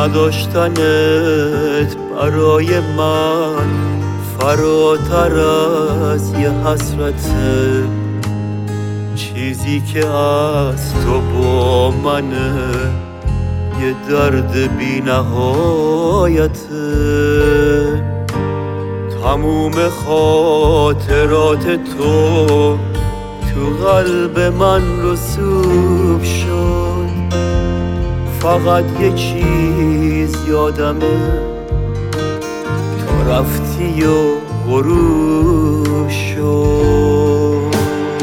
نداشتنت برای من فراتر از یه حسرته، چیزی که از تو با منه یه درد بی نهایته. تموم خاطرات تو قلب من رسوب شد، فقط یه چیز یادمه، تو رفتی و غروب شد.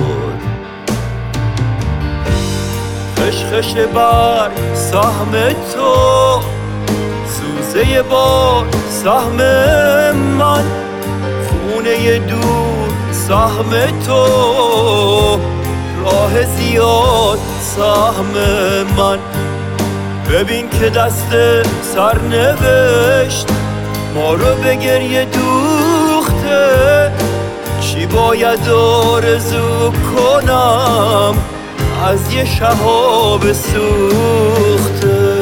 خشخش بر سهم تو، سوزه بار سهم من، خونه دور سهم تو، راه زیاد سهم من. ببین که دست سرنوشت ما رو به گریه دوخته، چی باید آرزو کنم از یه شهاب سوخته.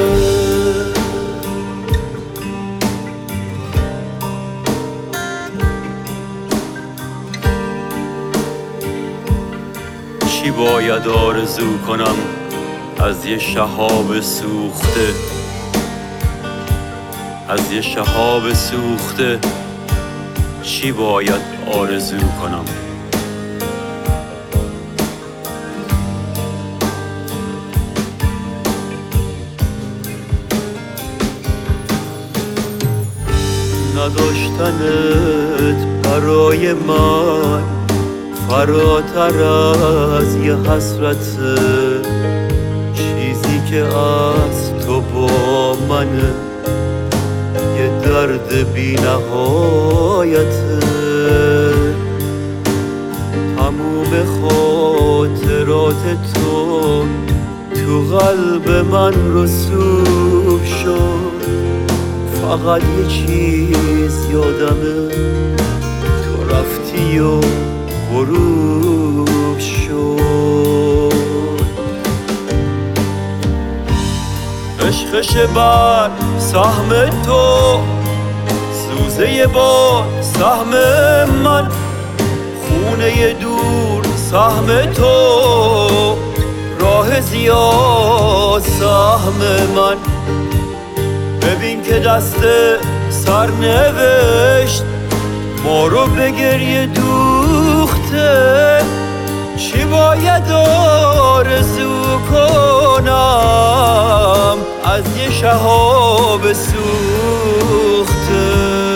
چی باید آرزو کنم از یه شهاب سوخته، از یه شهاب سوخته چی باید آرزو کنم. نداشتنت برای من فراتر از یه حسرته، چیزی که از تو با منه یه درد بی نهایته. تموم خاطرات تو قلب من رسوب شد، فقط یه چیز یادمه، تو رفتی و غروب شد. خشخش بر سهم تو، سوزه بار سهم من، خونه دور سهم تو، راه زیاد سهم من. ببین که دست سرنوشت ما رو به گریه دوخته، چی باید آرزو کنم از یه شهاب سوخته.